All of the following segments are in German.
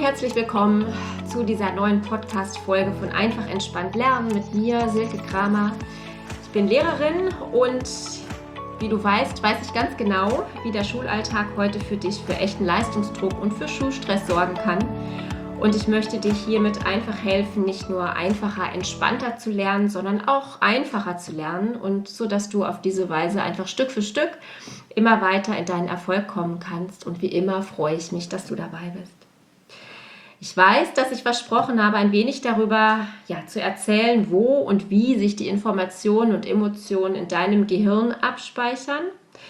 herzlich willkommen zu dieser neuen Podcast-Folge von Einfach entspannt lernen mit mir, Silke Kramer. Ich bin Lehrerin und wie du weißt, weiß ich ganz genau, wie der Schulalltag heute für dich für echten Leistungsdruck und für Schulstress sorgen kann. Und ich möchte dich hiermit einfach helfen, nicht nur einfacher, entspannter zu lernen, sondern auch einfacher zu lernen und so, dass du auf diese Weise einfach Stück für Stück immer weiter in deinen Erfolg kommen kannst. Und wie immer freue ich mich, dass du dabei bist. Ich weiß, dass ich versprochen habe, ein wenig darüber zu erzählen, wo und wie sich die Informationen und Emotionen in deinem Gehirn abspeichern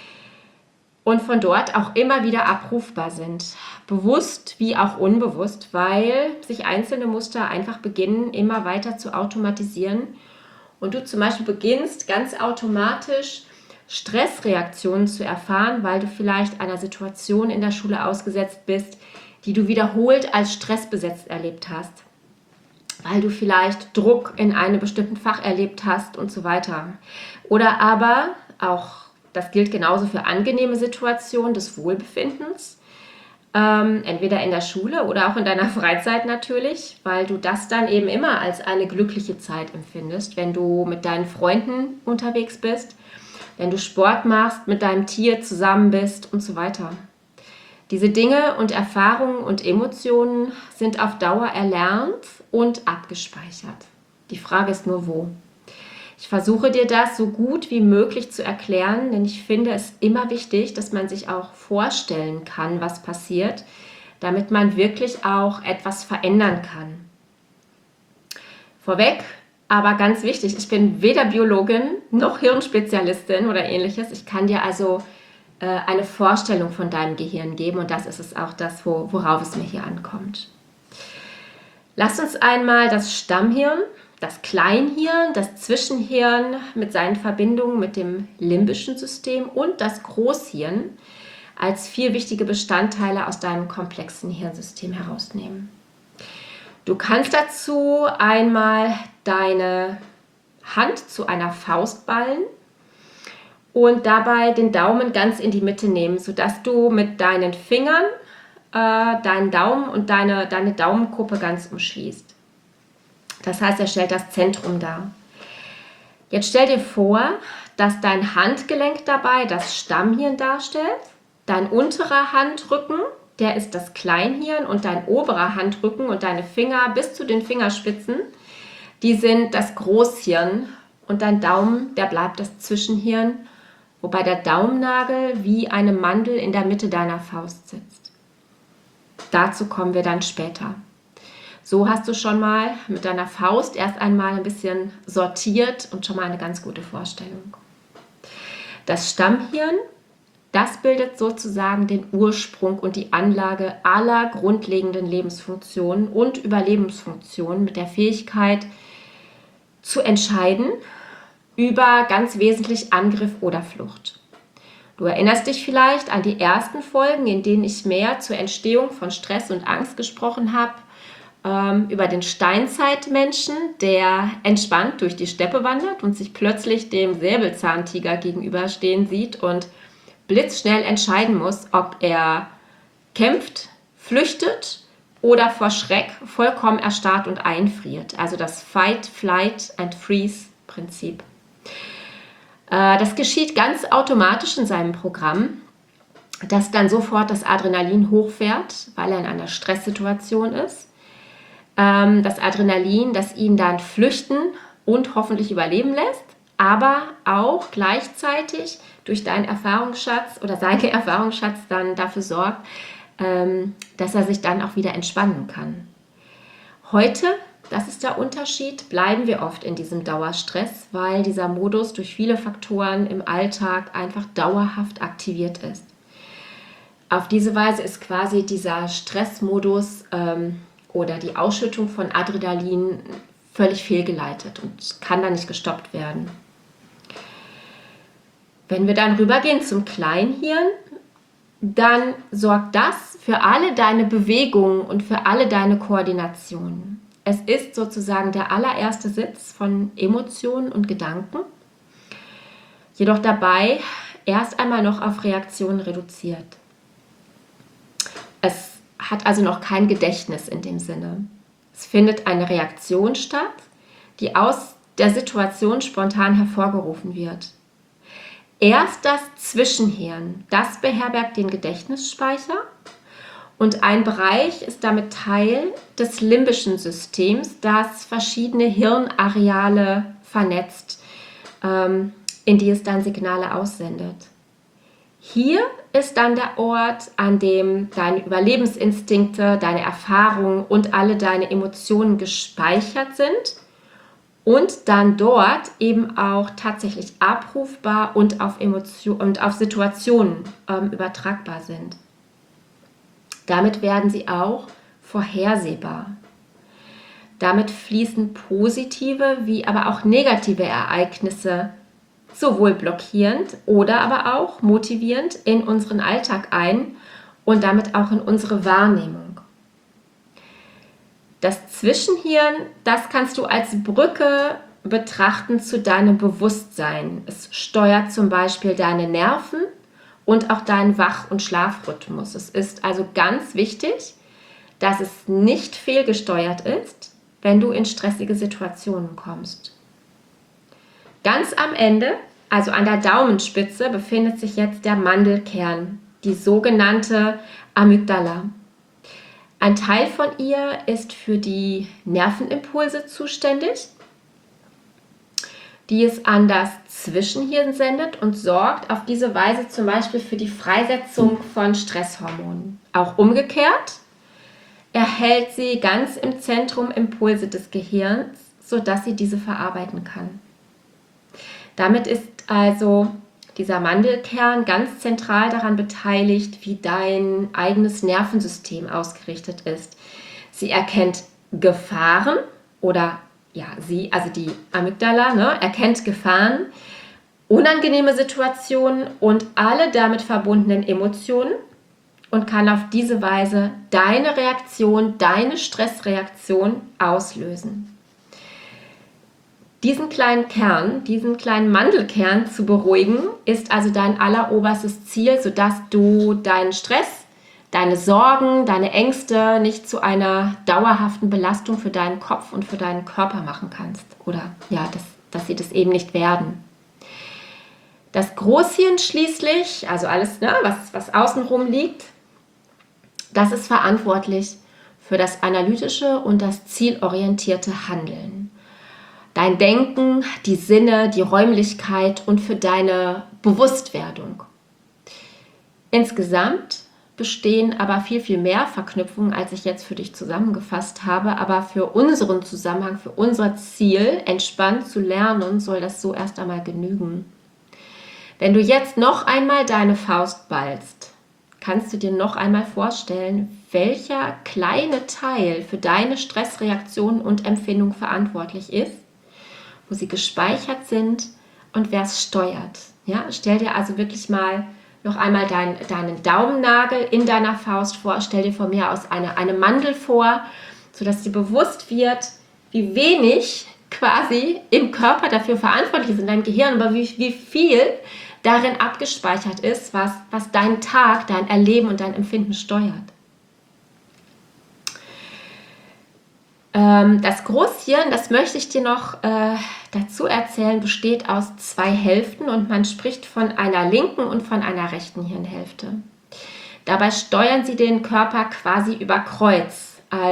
und von dort auch immer wieder abrufbar sind. Bewusst wie auch unbewusst, weil sich einzelne Muster einfach beginnen, immer weiter zu automatisieren und du zum Beispiel beginnst ganz automatisch Stressreaktionen zu erfahren, weil du vielleicht einer Situation in der Schule ausgesetzt bist, die du wiederholt als stressbesetzt erlebt hast, weil du vielleicht Druck in einem bestimmten Fach erlebt hast und so weiter. Oder aber auch, das gilt genauso für angenehme Situationen des Wohlbefindens, entweder in der Schule oder auch in deiner Freizeit natürlich, weil du das dann eben immer als eine glückliche Zeit empfindest, wenn du mit deinen Freunden unterwegs bist, wenn du Sport machst, mit deinem Tier zusammen bist und so weiter. Diese Dinge und Erfahrungen und Emotionen sind auf Dauer erlernt und abgespeichert. Die Frage ist nur, wo. Ich versuche dir das so gut wie möglich zu erklären, denn ich finde es immer wichtig, dass man sich auch vorstellen kann, was passiert, damit man wirklich auch etwas verändern kann. Vorweg, aber ganz wichtig, ich bin weder Biologin noch Hirnspezialistin oder ähnliches. Ich kann dir also eine Vorstellung von deinem Gehirn geben und das ist es auch das, worauf es mir hier ankommt. Lass uns einmal das Stammhirn, das Kleinhirn, das Zwischenhirn mit seinen Verbindungen mit dem limbischen System und das Großhirn als 4 wichtige Bestandteile aus deinem komplexen Hirnsystem herausnehmen. Du kannst dazu einmal deine Hand zu einer Faust ballen und dabei den Daumen ganz in die Mitte nehmen, sodass du mit deinen Fingern deinen Daumen und deine Daumenkuppe ganz umschließt. Das heißt, er stellt das Zentrum dar. Jetzt stell dir vor, dass dein Handgelenk dabei das Stammhirn darstellt, dein unterer Handrücken, der ist das Kleinhirn und dein oberer Handrücken und deine Finger bis zu den Fingerspitzen, die sind das Großhirn und dein Daumen, der bleibt das Zwischenhirn, wobei der Daumennagel wie eine Mandel in der Mitte deiner Faust sitzt. Dazu kommen wir dann später. So hast du schon mal mit deiner Faust erst einmal ein bisschen sortiert und schon mal eine ganz gute Vorstellung. Das Stammhirn, das bildet sozusagen den Ursprung und die Anlage aller grundlegenden Lebensfunktionen und Überlebensfunktionen mit der Fähigkeit zu entscheiden über ganz wesentlich Angriff oder Flucht. Du erinnerst dich vielleicht an die ersten Folgen, in denen ich mehr zur Entstehung von Stress und Angst gesprochen habe, über den Steinzeitmenschen, der entspannt durch die Steppe wandert und sich plötzlich dem Säbelzahntiger gegenüberstehen sieht und blitzschnell entscheiden muss, ob er kämpft, flüchtet oder vor Schreck vollkommen erstarrt und einfriert. Also das Fight, Flight and Freeze-Prinzip. Das geschieht ganz automatisch in seinem Programm, dass dann sofort das Adrenalin hochfährt, weil er in einer Stresssituation ist. Das Adrenalin, das ihn dann flüchten und hoffentlich überleben lässt, aber auch gleichzeitig durch deinen Erfahrungsschatz oder seinen Erfahrungsschatz dann dafür sorgt, dass er sich dann auch wieder entspannen kann. Heute, das ist der Unterschied, bleiben wir oft in diesem Dauerstress, weil dieser Modus durch viele Faktoren im Alltag einfach dauerhaft aktiviert ist. Auf diese Weise ist quasi dieser Stressmodus oder die Ausschüttung von Adrenalin völlig fehlgeleitet und kann dann nicht gestoppt werden. Wenn wir dann rübergehen zum Kleinhirn, dann sorgt das für alle deine Bewegungen und für alle deine Koordinationen. Es ist sozusagen der allererste Sitz von Emotionen und Gedanken, jedoch dabei erst einmal noch auf Reaktionen reduziert. Es hat also noch kein Gedächtnis in dem Sinne. Es findet eine Reaktion statt, die aus der Situation spontan hervorgerufen wird. Erst das Zwischenhirn, das beherbergt den Gedächtnisspeicher und ein Bereich ist damit Teil des limbischen Systems, das verschiedene Hirnareale vernetzt, in die es dann Signale aussendet. Hier ist dann der Ort, an dem deine Überlebensinstinkte, deine Erfahrungen und alle deine Emotionen gespeichert sind und dann dort eben auch tatsächlich abrufbar und auf Situationen übertragbar sind. Damit werden sie auch vorhersehbar. Damit fließen positive wie aber auch negative Ereignisse sowohl blockierend oder aber auch motivierend in unseren Alltag ein und damit auch in unsere Wahrnehmung. Das Zwischenhirn, das kannst du als Brücke betrachten zu deinem Bewusstsein. Es steuert zum Beispiel deine Nerven und auch deinen Wach- und Schlafrhythmus. Es ist also ganz wichtig, dass es nicht fehlgesteuert ist, wenn du in stressige Situationen kommst. Ganz am Ende, also an der Daumenspitze, befindet sich jetzt der Mandelkern, die sogenannte Amygdala. Ein Teil von ihr ist für die Nervenimpulse zuständig, die es an das Zwischenhirn sendet und sorgt auf diese Weise zum Beispiel für die Freisetzung von Stresshormonen. Auch umgekehrt erhält sie ganz im Zentrum Impulse des Gehirns, sodass sie diese verarbeiten kann. Damit ist also dieser Mandelkern ganz zentral daran beteiligt, wie dein eigenes Nervensystem ausgerichtet ist. Sie erkennt Gefahren oder die Amygdala, erkennt Gefahren, unangenehme Situationen und alle damit verbundenen Emotionen und kann auf diese Weise deine Reaktion, deine Stressreaktion auslösen. Diesen kleinen Mandelkern zu beruhigen, ist also dein alleroberstes Ziel, sodass du deinen Stress, deine Sorgen, deine Ängste nicht zu einer dauerhaften Belastung für deinen Kopf und für deinen Körper machen kannst. Oder dass sie das eben nicht werden. Das Großhirn schließlich, also alles, was außenrum liegt, das ist verantwortlich für das analytische und das zielorientierte Handeln. Dein Denken, die Sinne, die Räumlichkeit und für deine Bewusstwerdung. Insgesamt bestehen aber viel, viel mehr Verknüpfungen, als ich jetzt für dich zusammengefasst habe. Aber für unseren Zusammenhang, für unser Ziel, entspannt zu lernen, soll das so erst einmal genügen. Wenn du jetzt noch einmal deine Faust ballst, kannst du dir noch einmal vorstellen, welcher kleine Teil für deine Stressreaktion und Empfindung verantwortlich ist, wo sie gespeichert sind und wer es steuert. Ja? Stell dir also wirklich mal noch einmal deinen Daumennagel in deiner Faust vor. Stell dir von mir aus eine Mandel vor, sodass dir bewusst wird, wie wenig quasi im Körper dafür verantwortlich ist, in deinem Gehirn, aber wie viel darin abgespeichert ist, was deinen Tag, dein Erleben und dein Empfinden steuert. Das Großhirn, das möchte ich dir noch dazu erzählen, besteht aus 2 Hälften und man spricht von einer linken und von einer rechten Hirnhälfte. Dabei steuern sie den Körper quasi über Kreuz.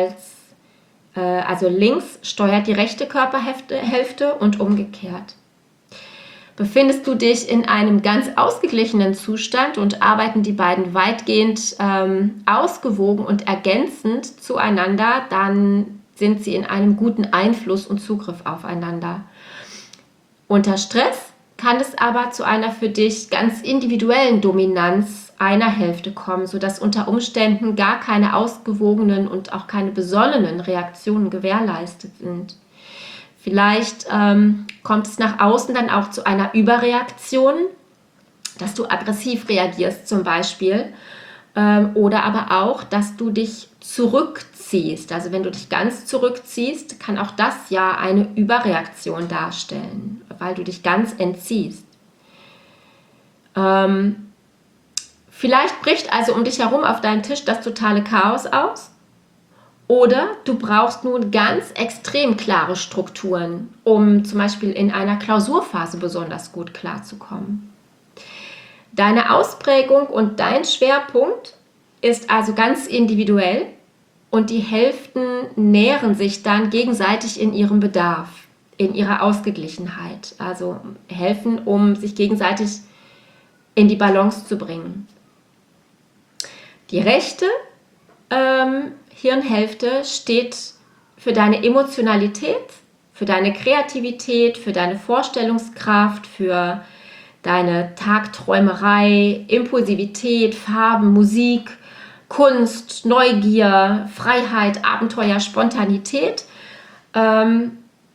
Also links steuert die rechte Körperhälfte und umgekehrt. Befindest du dich in einem ganz ausgeglichenen Zustand und arbeiten die beiden weitgehend ausgewogen und ergänzend zueinander, dann sind sie in einem guten Einfluss und Zugriff aufeinander. Unter Stress kann es aber zu einer für dich ganz individuellen Dominanz einer Hälfte kommen, sodass unter Umständen gar keine ausgewogenen und auch keine besonnenen Reaktionen gewährleistet sind. Vielleicht kommt es nach außen dann auch zu einer Überreaktion, dass du aggressiv reagierst zum Beispiel, oder aber auch, dass du dich zurückziehst. Also wenn du dich ganz zurückziehst, kann auch das ja eine Überreaktion darstellen, weil du dich ganz entziehst. Vielleicht bricht also um dich herum auf deinem Tisch das totale Chaos aus. Oder du brauchst nun ganz extrem klare Strukturen, um zum Beispiel in einer Klausurphase besonders gut klarzukommen. Deine Ausprägung und dein Schwerpunkt ist also ganz individuell und die Hälften nähren sich dann gegenseitig in ihrem Bedarf, in ihrer Ausgeglichenheit, also helfen, um sich gegenseitig in die Balance zu bringen. Die rechte Hirnhälfte steht für deine Emotionalität, für deine Kreativität, für deine Vorstellungskraft, für deine Tagträumerei, Impulsivität, Farben, Musik, Kunst, Neugier, Freiheit, Abenteuer, Spontanität als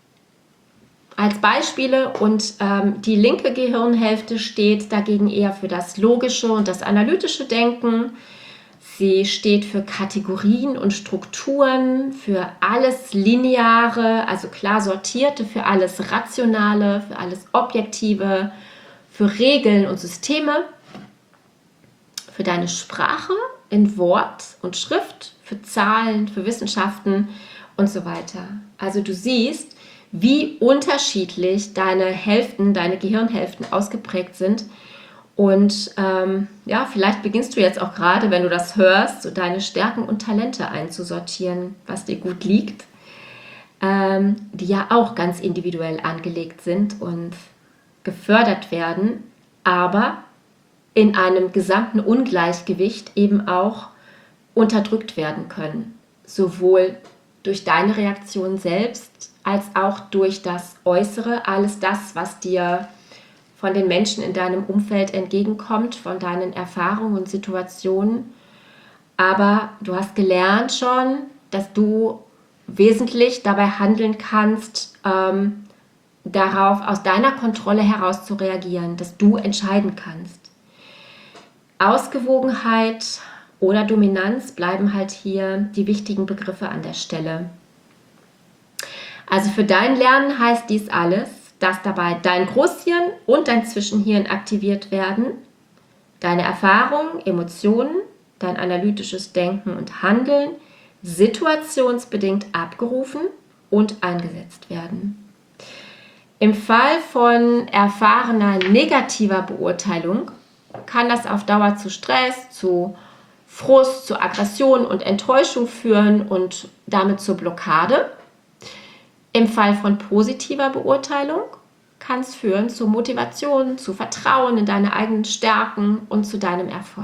Beispiele. Und die linke Gehirnhälfte steht dagegen eher für das logische und das analytische Denken. Sie steht für Kategorien und Strukturen, für alles Lineare, also klar sortierte, für alles Rationale, für alles Objektive, für Regeln und Systeme, für deine Sprache in Wort und Schrift, für Zahlen, für Wissenschaften und so weiter. Also du siehst, wie unterschiedlich deine Hälften, deine Gehirnhälften ausgeprägt sind. Und vielleicht beginnst du jetzt auch gerade, wenn du das hörst, so deine Stärken und Talente einzusortieren, was dir gut liegt, die ja auch ganz individuell angelegt sind und gefördert werden, aber in einem gesamten Ungleichgewicht eben auch unterdrückt werden können. Sowohl durch deine Reaktion selbst als auch durch das Äußere, alles das, was dir von den Menschen in deinem Umfeld entgegenkommt, von deinen Erfahrungen und Situationen. Aber du hast gelernt schon, dass du wesentlich dabei handeln kannst, darauf aus deiner Kontrolle heraus zu reagieren, dass du entscheiden kannst. Ausgewogenheit oder Dominanz bleiben halt hier die wichtigen Begriffe an der Stelle. Also für dein Lernen heißt dies alles, dass dabei dein Großhirn und dein Zwischenhirn aktiviert werden, deine Erfahrungen, Emotionen, dein analytisches Denken und Handeln situationsbedingt abgerufen und eingesetzt werden. Im Fall von erfahrener negativer Beurteilung kann das auf Dauer zu Stress, zu Frust, zu Aggression und Enttäuschung führen und damit zur Blockade. Im Fall von positiver Beurteilung kann es führen zu Motivation, zu Vertrauen in deine eigenen Stärken und zu deinem Erfolg.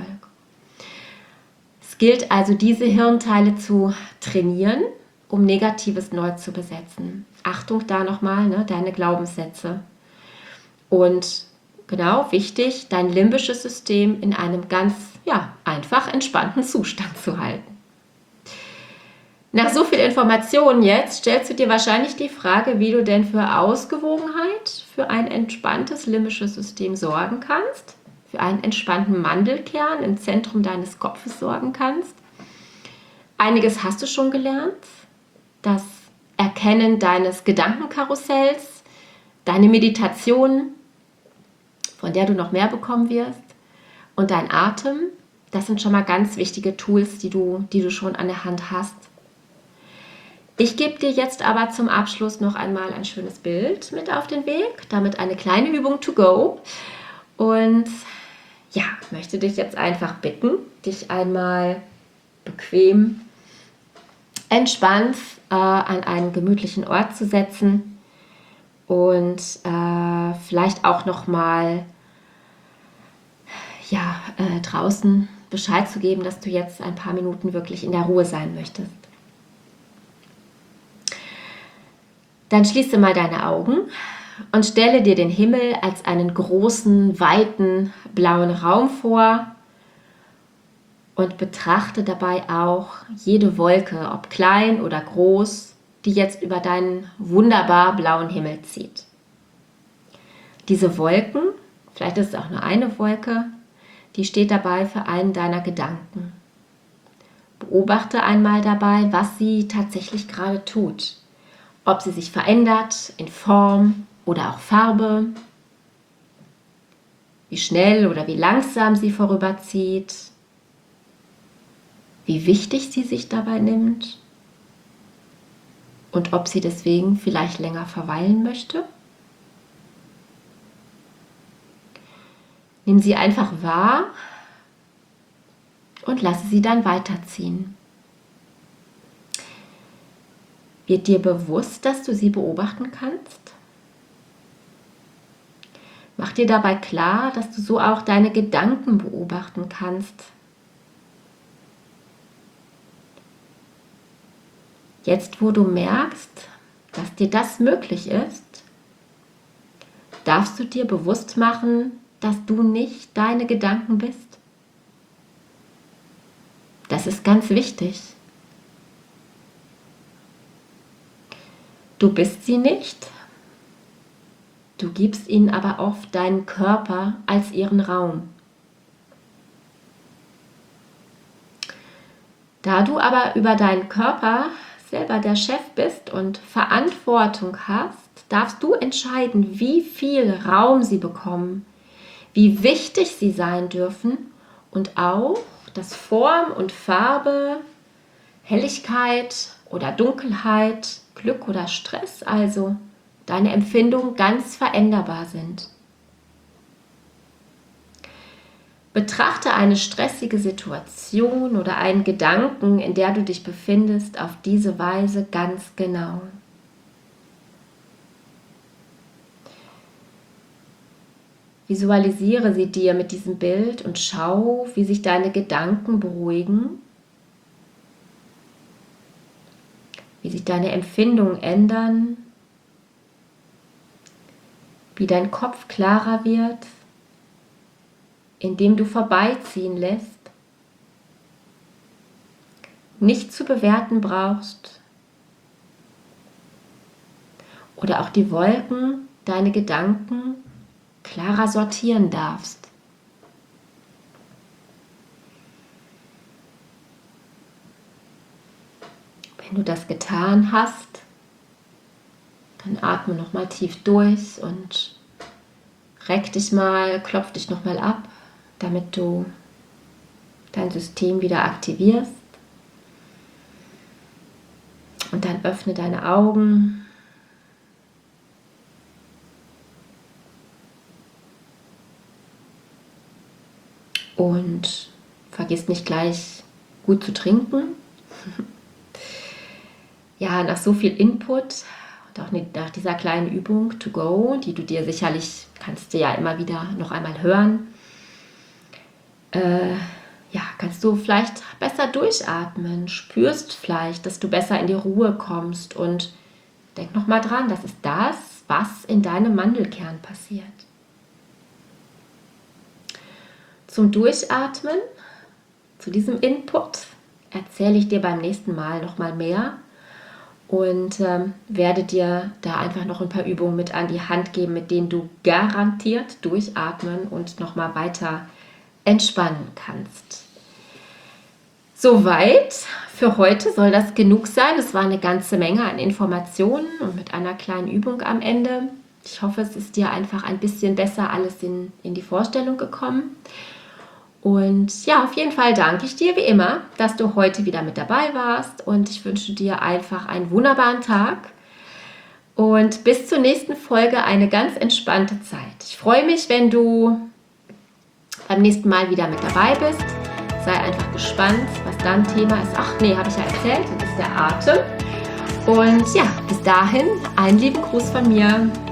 Es gilt also, diese Hirnteile zu trainieren, um Negatives neu zu besetzen. Achtung da nochmal, deine Glaubenssätze. Und genau, wichtig, dein limbisches System in einem ganz einfach entspannten Zustand zu halten. Nach so viel Informationen jetzt stellst du dir wahrscheinlich die Frage, wie du denn für Ausgewogenheit, für ein entspanntes limbisches System sorgen kannst, für einen entspannten Mandelkern im Zentrum deines Kopfes sorgen kannst. Einiges hast du schon gelernt, das Erkennen deines Gedankenkarussells, deine Meditation, von der du noch mehr bekommen wirst, und dein Atem, das sind schon mal ganz wichtige Tools, die du schon an der Hand hast. Ich gebe dir jetzt aber zum Abschluss noch einmal ein schönes Bild mit auf den Weg, damit eine kleine Übung to go. Und möchte dich jetzt einfach bitten, dich einmal bequem, entspannt an einen gemütlichen Ort zu setzen und vielleicht auch noch mal draußen Bescheid zu geben, dass du jetzt ein paar Minuten wirklich in der Ruhe sein möchtest. Dann schließe mal deine Augen und stelle dir den Himmel als einen großen, weiten, blauen Raum vor und betrachte dabei auch jede Wolke, ob klein oder groß, die jetzt über deinen wunderbar blauen Himmel zieht. Diese Wolken, vielleicht ist es auch nur eine Wolke, die steht dabei für einen deiner Gedanken. Beobachte einmal dabei, was sie tatsächlich gerade tut. Ob sie sich verändert in Form oder auch Farbe. wie schnell oder wie langsam sie vorüberzieht, wie wichtig sie sich dabei nimmt und ob sie deswegen vielleicht länger verweilen möchte. Nimm sie einfach wahr und lasse sie dann weiterziehen. Wird dir bewusst, dass du sie beobachten kannst? Mach dir dabei klar, dass du so auch deine Gedanken beobachten kannst. Jetzt, wo du merkst, dass dir das möglich ist, darfst du dir bewusst machen, dass du nicht deine Gedanken bist. Das ist ganz wichtig. Du bist sie nicht, du gibst ihnen aber oft deinen Körper als ihren Raum. Da du aber über deinen Körper selber der Chef bist und Verantwortung hast, darfst du entscheiden, wie viel Raum sie bekommen, wie wichtig sie sein dürfen und auch, dass Form und Farbe, Helligkeit oder Dunkelheit, Glück oder Stress, also deine Empfindungen ganz veränderbar sind. Betrachte eine stressige Situation oder einen Gedanken, in der du dich befindest, auf diese Weise ganz genau. Visualisiere sie dir mit diesem Bild und schau, wie sich deine Gedanken beruhigen, wie sich deine Empfindungen ändern, wie dein Kopf klarer wird, indem du vorbeiziehen lässt, nicht zu bewerten brauchst oder auch die Wolken, deine Gedanken klarer sortieren darfst. Wenn du das getan hast, dann atme nochmal tief durch und reck dich mal, klopf dich nochmal ab, damit du dein System wieder aktivierst. Und dann öffne deine Augen. Und vergiss nicht gleich gut zu trinken. Ja, nach so viel Input und auch nach dieser kleinen Übung to go, die du dir sicherlich, kannst du ja immer wieder noch einmal hören, kannst du vielleicht besser durchatmen, spürst vielleicht, dass du besser in die Ruhe kommst und denk nochmal dran, das ist das, was in deinem Mandelkern passiert. Zum Durchatmen, zu diesem Input, erzähle ich dir beim nächsten Mal nochmal mehr und werde dir da einfach noch ein paar Übungen mit an die Hand geben, mit denen du garantiert durchatmen und nochmal weiter entspannen kannst. Soweit für heute soll das genug sein. Es war eine ganze Menge an Informationen und mit einer kleinen Übung am Ende. Ich hoffe, es ist dir einfach ein bisschen besser alles in die Vorstellung gekommen. Und ja, auf jeden Fall danke ich dir wie immer, dass du heute wieder mit dabei warst und ich wünsche dir einfach einen wunderbaren Tag und bis zur nächsten Folge eine ganz entspannte Zeit. Ich freue mich, wenn du beim nächsten Mal wieder mit dabei bist. Sei einfach gespannt, was dann Thema ist. Ach nee, habe ich ja erzählt, das ist der Atem. Und ja, bis dahin, einen lieben Gruß von mir.